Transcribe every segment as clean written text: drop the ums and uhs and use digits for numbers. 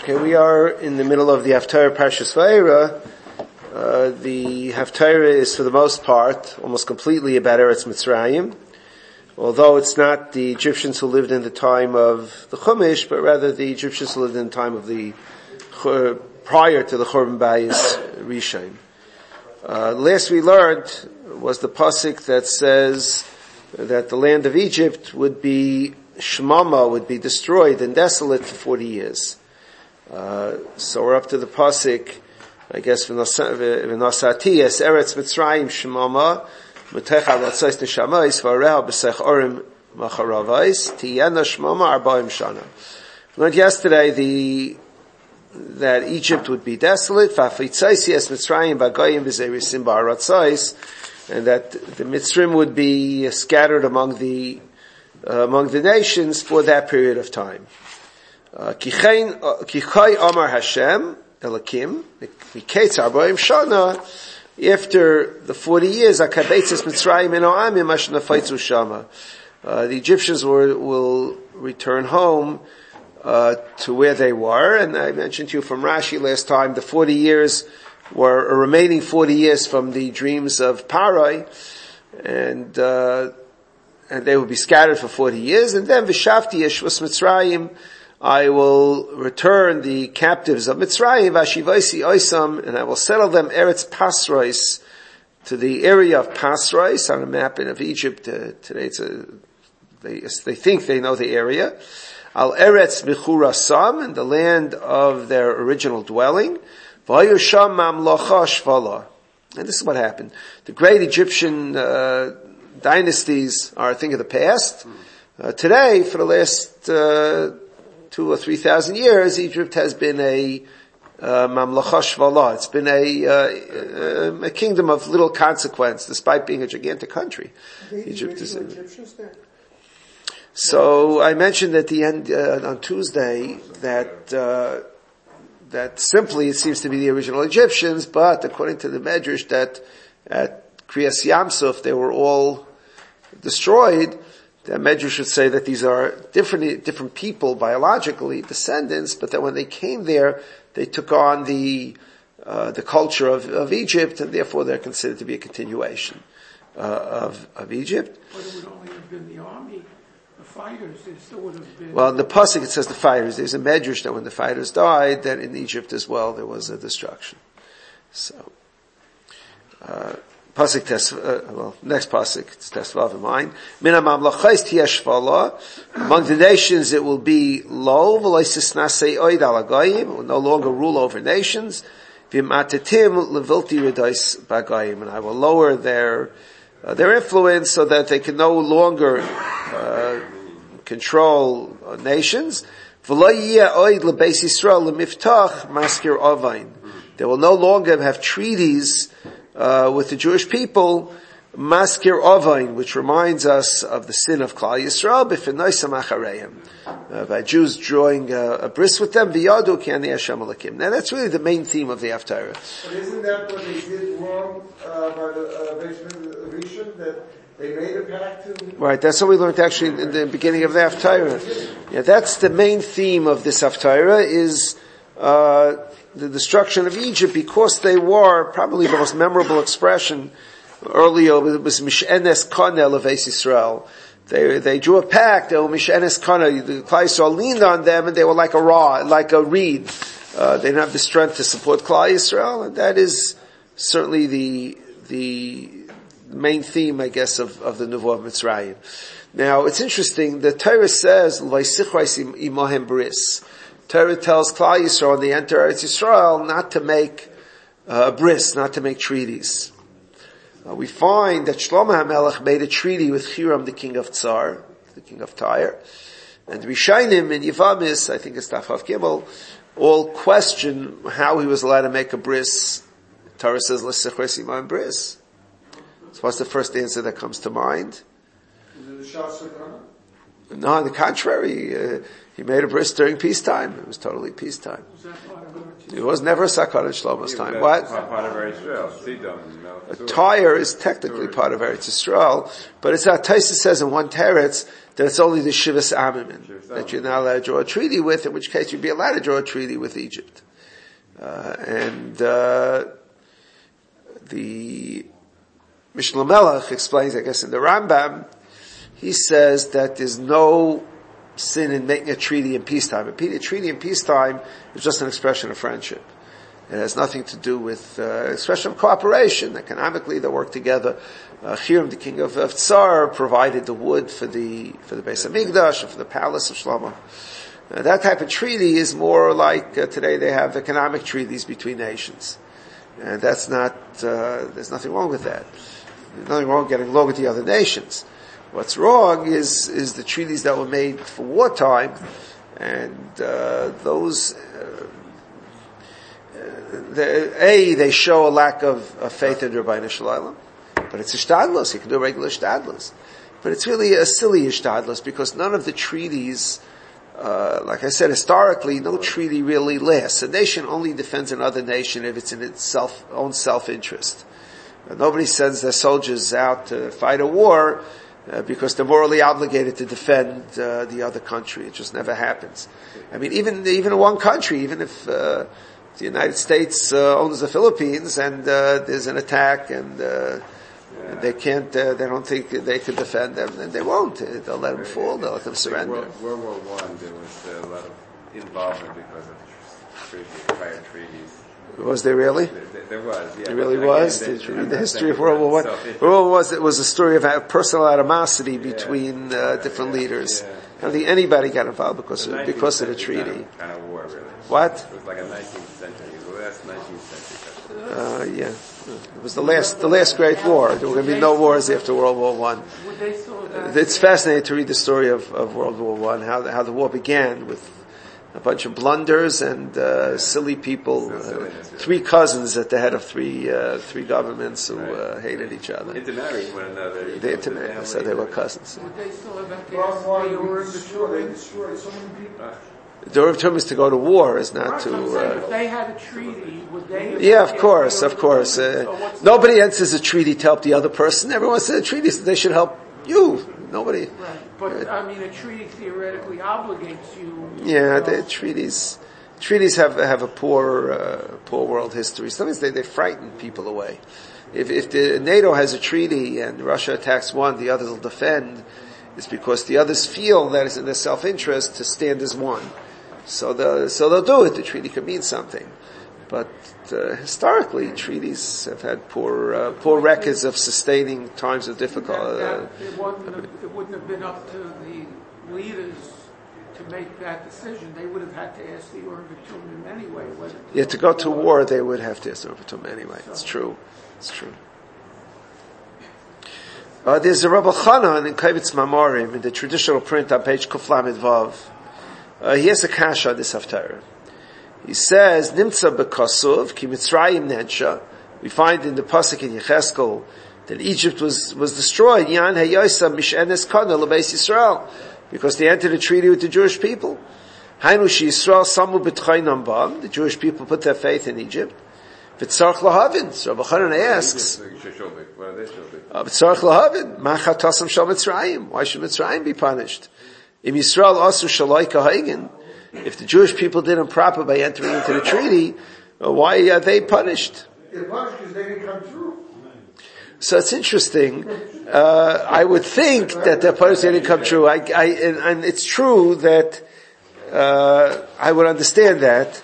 Okay, we are in the middle of the Haftarah Parshas Vayera. The Haftarah is for the most part, almost completely about Eretz Mitzrayim, although it's not the Egyptians who lived in the time of the Chumash, but rather the Egyptians who lived in the time of the prior to the Churban Bayis Rishon. Last we learned was the pasuk that says that the land of Egypt would be Shmama, would be destroyed and desolate for 40 years. So we're up to the pasuk, I guess, v'nosati es Eretz Mitzrayim Shmama, Mutecha l'tzais neshamayis v'areha b'sech orim macharavais tiyena Shmama arbaim shana. We learned yesterday that Egypt would be desolate, v'afitzaisi es Mitzrayim b'agayim v'zerisim ba'aratzais, and that the Mitzrim would be scattered among the nations for that period of time. Kichai Amar Hashem Elakim Miketz Arbaim Shana. After the 40 years, Akabetzes Mitzrayim and Oamim Ashna Faitzu Shama. The Egyptians will return home to where they were, and I mentioned to you from Rashi last time, the 40 years were a remaining 40 years from the dreams of Parai, and they will be scattered for 40 years, and then V'shavti Yeshvus Mitzrayim, I will return the captives of Mitzrayim, Vashivaisi Oisam, and I will settle them Eretz Pasrais, to the area of Pasrais on a map of Egypt. Today they think they know the area. Al Eretz Michurasam, in the land of their original dwelling. Vayusham Mamlocha Shvala. And this is what happened. The great Egyptian dynasties are a thing of the past. Today, for the last 2,000 or 3,000 years, Egypt has been a mamlacha shvala. It's been a kingdom of little consequence, despite being a gigantic country. Egypt is. So I mentioned at the end on Tuesday that simply it seems to be the original Egyptians, but according to the Medrash that at Kriyas Yamsuf they were all destroyed. The Medrash should say that these are different people biologically, descendants, but that when they came there, they took on the culture of Egypt, and therefore they're considered to be a continuation of Egypt. But it would only have been the army, the fighters. It still would have been. Well, in the pasuk it says the fighters. There's a Medrash that when the fighters died, that in Egypt as well there was a destruction. So. Pasuk next pasuk, it's Tesvav in mine. Mina mamlachais tiyashvala. Among the nations it will be low, v'loisis nasei oid alagayim, it will no longer rule over nations. V'imatatim levilti redais bagayim, and I will lower their influence so that they can no longer, control nations. V'lo yiyeh oid lebeis Yisrael lemiftach maskir avain. They will no longer have treaties with the Jewish people, Maskir Ovain, which reminds us of the sin of Klal Yisrael, b'fenoisam achareim, by Jews drawing a bris with them, v'yadu ki ani Hashem Elokim. Now that's really the main theme of the Haftarah. But isn't that what they did wrong by the Rishon, that they made a pact to... Right, that's what we learned actually in the beginning of the Haftarah. Yeah, that's the main theme of this Haftarah, is the destruction of Egypt, because they were probably the most memorable expression earlier. It was Mishenes Kana Leveis Yisrael. They drew a pact. They were Mishenes Kana. The Klal Yisrael leaned on them, and they were like a reed. They didn't have the strength to support Klal Yisrael, and that is certainly the main theme, I guess, of the Nevuah of Mitzrayim. Now, it's interesting. The Torah says Vaysichrais imahem bris. Torah tells Klal Yisrael when they enter Eretz Yisrael not to make bris, not to make treaties. We find that Shlomo HaMelech made a treaty with Hiram, the king of Tsar, the king of Tyre, and Rishayim and Yevamis, I think it's Tafav Gimel, all question how he was allowed to make a bris. Torah says L'sechres imam bris. So what's the first answer that comes to mind? Is it the Shas Sakana? No, on the contrary, he made a bris during peacetime. It was totally peacetime. Was that part of It was never a sakana in Shlomo's time. What? Part of Eretz Yisrael. Sidon. Tyre is technically part of Eretz Yisrael, but it's not, Taisa says in one teretz that it's only the Shivas Amimim that you're not allowed to draw a treaty with, in which case you'd be allowed to draw a treaty with Egypt. The Mishnah Melech explains, I guess in the Rambam, he says that there's no sin in making a treaty in peacetime. A treaty in peacetime is just an expression of friendship. It has nothing to do with expression of cooperation. Economically, they work together. Hiram, the king of Tsar, provided the wood for the Beis Hamikdash and for the palace of Shlomo. That type of treaty is more like today they have economic treaties between nations. And that's not, there's nothing wrong with that. There's nothing wrong with getting along with the other nations. What's wrong is the treaties that were made for wartime, and those, they show a lack of faith in Rabbeinu Shalom, but it's a shtadlos, you can do a regular shtadlos. But it's really a silly shtadlos, because none of the treaties, like I said, historically, no treaty really lasts. A nation only defends another nation if it's in its own self-interest. Nobody sends their soldiers out to fight a war because they're morally obligated to defend the other country. It just never happens. I mean, even in one country, even if the United States owns the Philippines and there's an attack and they can't, they don't think they can defend them, then they won't. They'll let them fall. They'll let them surrender. World War I, there was a lot of involvement because of prior treaties. Was there really? There was, yeah. There really was? Did you read the history of World War I? World War I was a story of personal animosity between different leaders. I don't think anybody got involved because of the treaty. Kind of war, really. What? It was like a 19th century, the last 19th century. Yeah. It was the last great war. There were going to be no wars after World War I. It's fascinating to read the story of World War I, how the war began with a bunch of blunders and silly people, three cousins at the head of three governments who hated each other. Intermarried one another. They intermarried, so they were cousins. Would they still have they destroyed so many people. The Urim Tumim is to go to war, is not to. If they had a treaty, would they? Yeah, of course. Nobody enters a treaty to help the other person. Everyone says a treaty so they should help you. Nobody. Right, but I mean, a treaty theoretically obligates you. Yeah, the treaties have a poor world history. Sometimes they frighten people away. If the NATO has a treaty and Russia attacks one, the others will defend. It's because the others feel that it's in their self-interest to stand as one. So they'll do it. The treaty could mean something. But historically, treaties have had poor records of sustaining times of difficulty. It wouldn't have been up to the leaders to make that decision. They would have had to ask the Urim Tumim anyway. Yeah, to go to war, they would have to ask the Urim Tumim anyway. It's true. There's a Rabbi Chanan in Kavitz Mamorim in the traditional print on page Kuf Lamed Vav. He has a kasha on this haftarah. He says, Nimtza b'kasuv, ki Mitzrayim nensha. We find in the pasuk in Yecheskel that Egypt was destroyed, Yan hayosa mishenes kana l'beis Yisrael, because they entered a treaty with the Jewish people. Hainu she Yisrael samu b'tchaynam bam, the Jewish people put their faith in Egypt. V'tzarch lahavin, so Rabbi Chanan asks, V'tzarch lahavin, ma chatasam shal Mitzrayim, why should Mitzrayim be punished? Im Yisrael asu shaloi kahagin, if the Jewish people did improper by entering into the treaty, why are they punished? They're punished because they didn't come through. So it's interesting. I would think that the punished didn't come true. And it's true that I would understand that.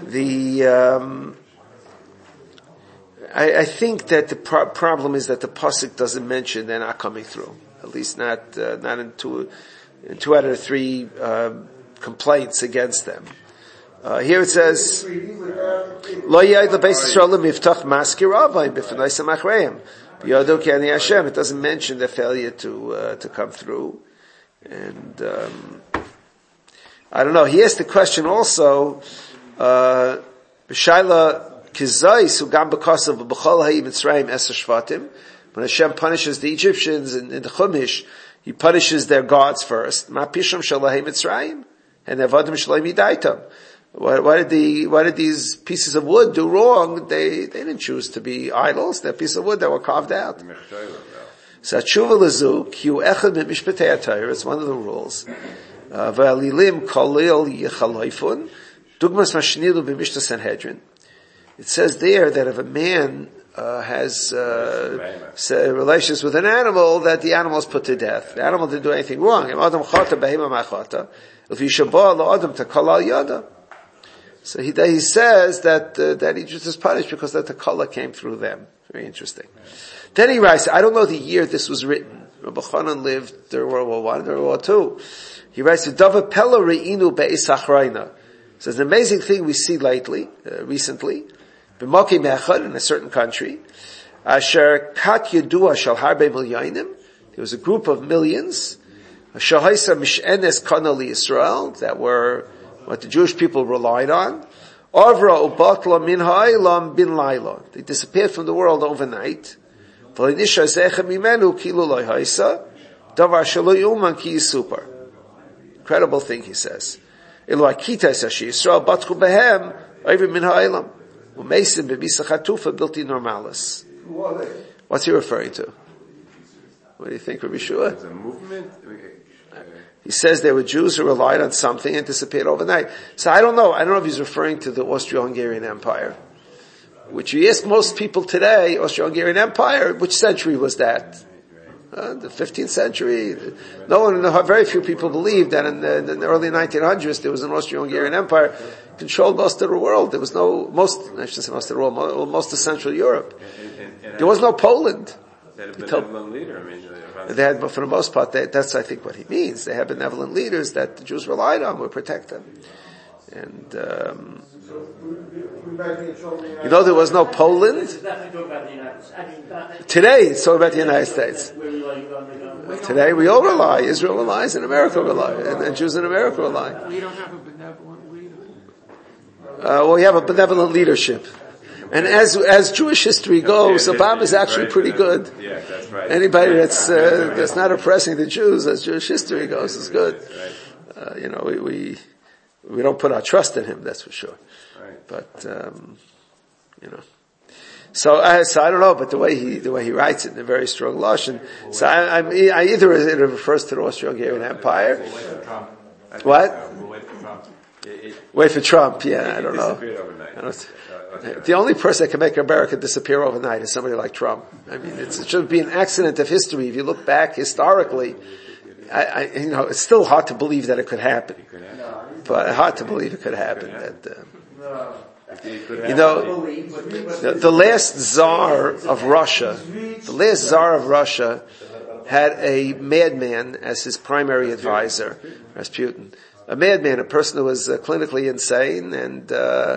I think that the problem is that the pasuk doesn't mention they're not coming through. At least not in two out of the three complaints against them. Here it says, Lo yai l'beis Yisrael miftach maskir avayim b'fnei samachreim b'yadu ki ani Hashem. It doesn't mention their failure to come through. And I don't know. He asked the question also, b'shayla kizayis ugam b'kasav b'chol ha'i Mitzrayim eser shvatim. When Hashem punishes the Egyptians in the Chumash, He punishes their gods first. Ma pisham shalahi Mitzrayim. And Evadim Shloim Yidaitam. Why did these pieces of wood do wrong? They didn't choose to be idols. They're pieces of wood that were carved out. So tshuva lezu, ki hu echad mimishpatei HaTorah, it's one of the rules. V'alilim kolil yechaloifun, dugmas mashnilu b'mishta Sanhedrin. It says there that if a man has relations with an animal, that the animal is put to death. The animal didn't do anything wrong. So he says that he just is punished because that the kala came through them. Very interesting. Then he writes, I don't know the year this was written. Rabbi Chanan lived during World War I, during World War II. He writes, Dava Pella Re'inu Be'is Achrayna. So it's an amazing thing we see recently, B'moki Mechad, in a certain country, Asher Kat Yedua Shal Harbe Milyonim, there was a group of millions, Shahaisa Mish'enes Kana Yisrael, that were what the Jewish people relied on, Avra Ubatla Min Ha'ilam Bin Laila. They disappeared from the world overnight. V'linisha Zecha Mimenu Kilu Loi Haisa, Davar Shalo Yuman Ki Yisupar. Incredible thing, he says. Elo Akita Sashi Yisrael Batchu Behem, Oivim Min Ha'ilam. Umesim Bebisa Chatufa Bilti Normalis. What's he referring to? What do you think, Rabbi Shua? It's a movement. He says there were Jews who relied on something and disappeared overnight. So I don't know if he's referring to the Austro-Hungarian Empire. Which you ask most people today, Austro-Hungarian Empire, which century was that? The 15th century. Very few people believe that in the early 1900s there was an Austro-Hungarian Empire controlled most of the world. There was most of Central Europe. There was no Poland. They had a benevolent leader. They had, but for the most part, that's I think what he means. They had benevolent leaders that the Jews relied on, would protect them. And, there was no Poland. Today, it's all about the United States. Today, we all rely. Israel relies, and America relies, and Jews in America rely. We don't have a benevolent leader. We have a benevolent leadership. And as Jewish history goes, Obama is actually pretty good. Yeah, that's right. Anybody that's not oppressing the Jews, as Jewish history goes, is good. We don't put our trust in him, that's for sure. Right. But so I don't know. But the way he writes it in a very strong lashon. So I either it refers to the Austro-Hungarian Empire. What? Wait for Trump. Yeah, I don't know. The only person that can make America disappear overnight is somebody like Trump. I mean, it should be an accident of history. If you look back historically, it's still hard to believe that it could happen. But hard to believe it could happen. The last Tsar of Russia, had a madman as his primary advisor, Rasputin. A madman, a person who was clinically insane and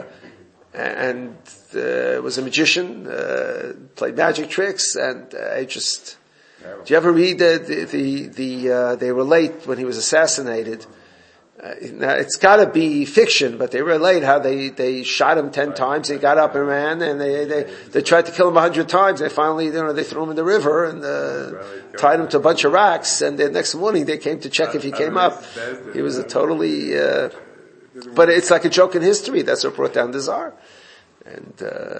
was a magician, played magic tricks, and do you ever read they relate when he was assassinated? Now it's gotta be fiction, but they relate how they shot him 10 times, he got up and ran, and they tried to kill him 100 times, they finally, they threw him in the river and, tied him to a bunch of rocks, and the next morning they came to check if he came up. He was a totally, but it's like a joke in history, that's what brought down the Tsar. And,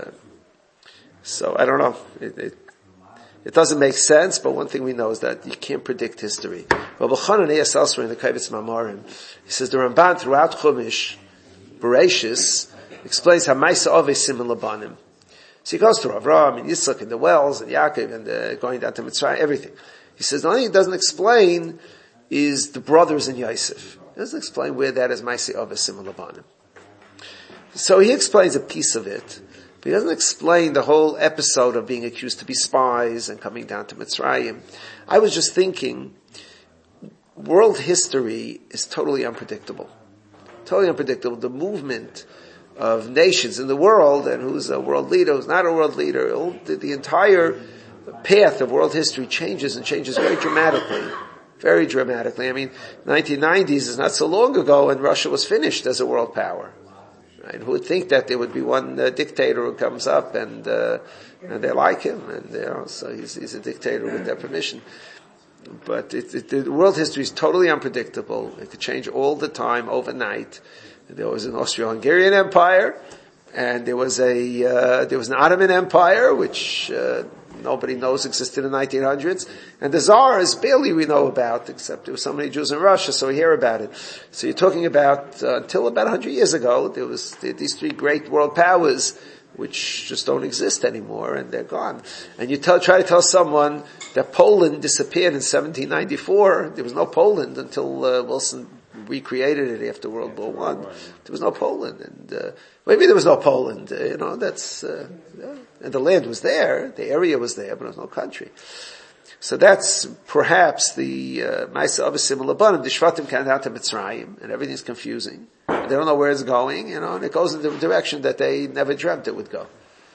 so I don't know, it doesn't make sense, but one thing we know is that you can't predict history. Rabbi Chanan asks elsewhere in the Kavitz Mamarim, he says the Ramban throughout Chumash, Bereshis, explains how Maisa Ove Siman Labanim. So he goes through Avraham and Yitzchak and the wells and Yaakov and going down to Mitzrayim, everything. He says the only thing he doesn't explain is the brothers in Yosef. He doesn't explain where that is Maisa Ove Siman Labanim. So he explains a piece of it. But he doesn't explain the whole episode of being accused to be spies and coming down to Mitzrayim. I was just thinking, world history is totally unpredictable. Totally unpredictable. The movement of nations in the world, and who's a world leader, who's not a world leader, the entire path of world history changes very dramatically. Very dramatically. I mean, 1990s is not so long ago, and Russia was finished as a world power. Right? Who would think that there would be one dictator who comes up and they like him, and so he's a dictator with their permission. But the world history is totally unpredictable. It could change all the time, overnight. There was an Austro-Hungarian Empire, and there was an Ottoman Empire, which nobody knows existed in the 1900s, and the Tsars barely we know about, except there were so many Jews in Russia, so we hear about it. So you're talking about until about 100 years ago, there was these three great world powers, which just don't exist anymore, and they're gone. And you try to tell someone that Poland disappeared in 1794. There was no Poland until Wilson recreated it after World War I. There was no Poland, and maybe there was no Poland. That's and the land was there, the area was there, but there was no country. So that's perhaps the Ma'aseh Avisim Labanim. The Shvatim came down to Mitzrayim, and everything's confusing. They don't know where it's going, and it goes in the direction that they never dreamt it would go.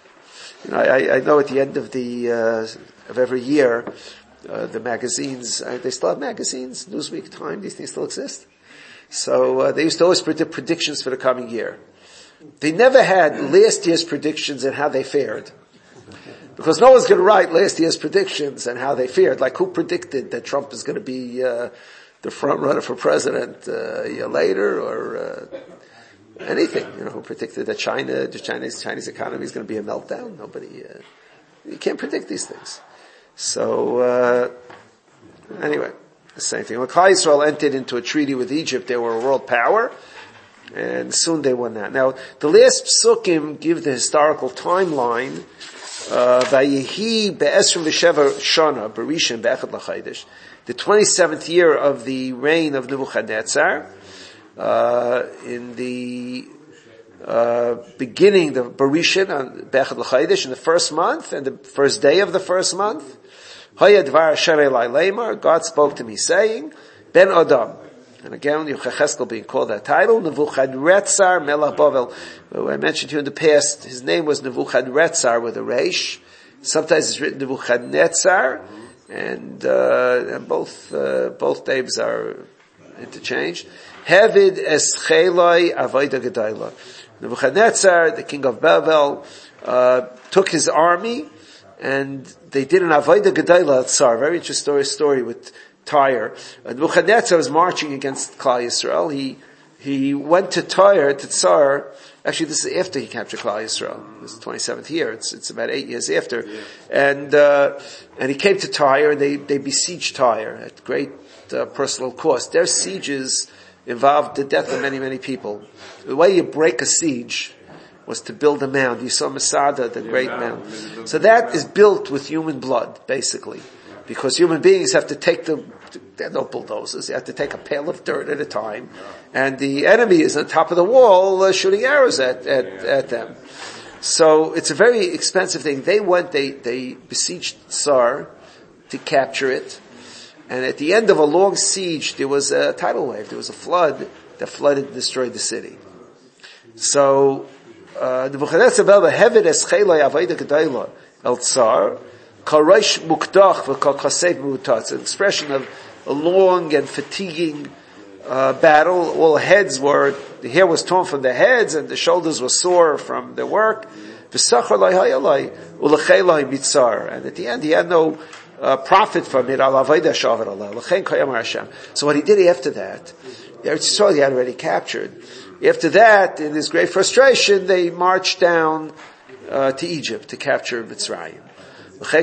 I know at the end of of every year, the magazines, they still have magazines, Newsweek, Time, these things still exist. So they used to always predict predictions for the coming year. They never had last year's predictions and how they fared. Because no one's going to write last year's predictions and how they fared. Like, who predicted that Trump is going to be the front runner for president a year later, or anything? Who predicted that the Chinese economy is going to be a meltdown? Nobody. You can't predict these things. So anyway, the same thing. When Klal Yisrael entered into a treaty with Egypt, they were a world power, and soon they won that. Now, the last psukim give the historical timeline. Vayehi be'esrim v'sheva shana b'rishon be'echad l'chaydish, the 27th year of the reign of Nebuchadnezzar, in the beginning of Berishon on be'echad l'chaydish, in the first month and the first day of the first month. Haya dvar Asher elai leimar, God spoke to me saying, Ben Adam. And again, Yechezkel being called that title, Nebuchadnezzar Melech Bavel. I mentioned to you in the past, his name was Nebuchadnezzar with a resh. Sometimes it's written Nebuchadnezzar, and both names are interchanged. Hevid Escheloi Avodah Gedayla. Nebuchadnezzar, the king of Babel, took his army, and they did an Avodah Gedayla at Tsar. Very interesting story with Tyre. Nebuchadnezzar was marching against Klal Yisrael. He went to Tyre, to Tsar. Actually, this is after he captured Klal Yisrael. This is the 27th year. It's about 8 years after. Yeah. And he came to Tyre, and they besieged Tyre at great personal cost. Their sieges involved the death of many, many people. The way you break a siege was to build a mound. You saw Masada, the great mound. So that is built with human blood, basically. Because human beings have to take there are no bulldozers, you have to take a pail of dirt at a time, and the enemy is on top of the wall shooting arrows at them. So it's a very expensive thing. They besieged Tsar to capture it, and at the end of a long siege, there was a tidal wave, there was a flood that flooded and destroyed the city. So, Nebuchadnezzar Belba Hevid Escheloi Avodah Gedayla El Tsar, Karesh Muktach v'Kal Mutat. It's an expression of a long and fatiguing battle. All the hair was torn from the heads, and the shoulders were sore from their work. And at the end, he had no profit from it. So what he did after that, Yisrael he had already captured. After that, in this great frustration, they marched down to Egypt to capture Mitzrayim. And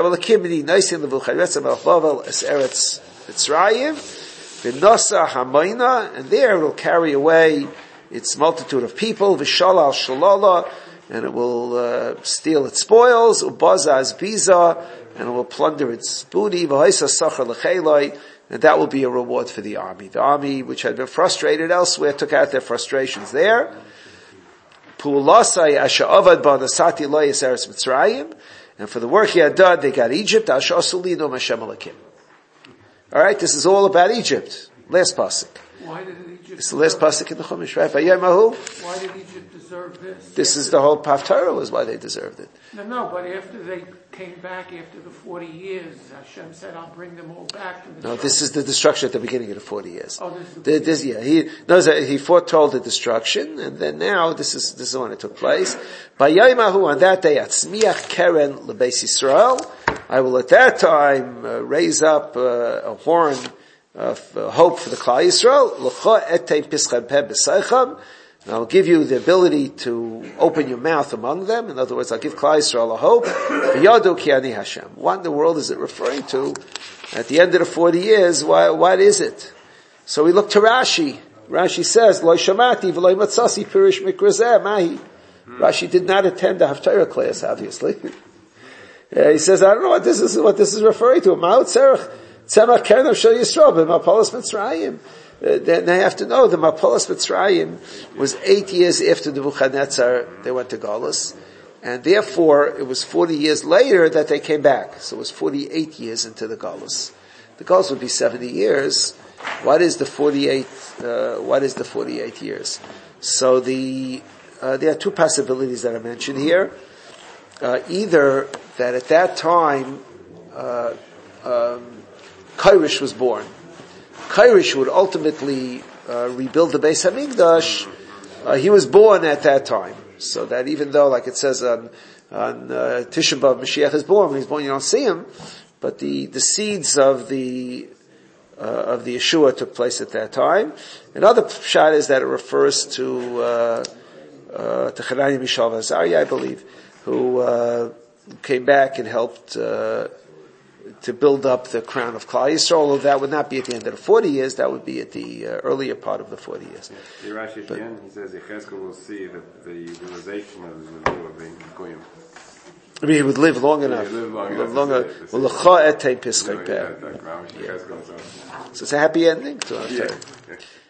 there it will carry away its multitude of people, and it will steal its spoils, and it will plunder its booty, and that will be a reward for the army. The army, which had been frustrated elsewhere, took out their frustrations there. And for the work he had done, they got Egypt. Alright, this is all about Egypt. Last pasuk. Why did Egypt? It's the last pasuk in the Chumash, right? Why did Egypt deserve this? This is the whole Haftarah was why they deserved it. No, but after they came back after the 40 years, Hashem said, "I'll bring them all back." No, this is the destruction at the beginning of the 40 years. Oh, this is he knows that he foretold the destruction, and then now this is when it took place. By Yaimahu, on that day, Atzmiach Keren leBeis Yisrael, I will at that time raise up a horn of hope for the Klal Yisrael. And I'll give you the ability to open your mouth among them. In other words, I'll give Klal Yisrael a hope. V'yadu ki ani Hashem. What in the world is it referring to? At the end of the 40 years, what is it? So we look to Rashi. Rashi says, Lo shamati v'lo matzasi pirish mikrazeh mahi. Rashi did not attend the Haftarah class, obviously. He says, I don't know what this is referring to. Ma'ot tzerach tzemach kernav shel Yisrael b'mapolos Mitzrayim. Then they have to know the Mapolos Mitzrayim was 8 years after Nebuchadnezzar they went to Galus, and therefore it was 40 years later that they came back. So it was 48 years into the Galus. The Galus would be 70 years. What is the 48? What is the 48 years? So there are two possibilities that are mentioned here. Either that at that time Kairosh was born. Kairosh would ultimately rebuild the Beis Hamikdash. He was born at that time, so that even though, like it says on Tisha B'av, Mashiach is born. When he's born, you don't see him, but the seeds of the Yeshua took place at that time. Another shot is that it refers to Hananiah, Mishael, Azariah, I believe, who came back and helped to build up the crown of Klal Yisrael. Although that would not be at the end of the 40 years, that would be at the earlier part of the 40 years. The Rashi at the end, he says Yechezkel will see that the realization of the Nebuah of being Goyim. I mean, he would live long enough. He would live Live long enough. So it's a happy ending to our story.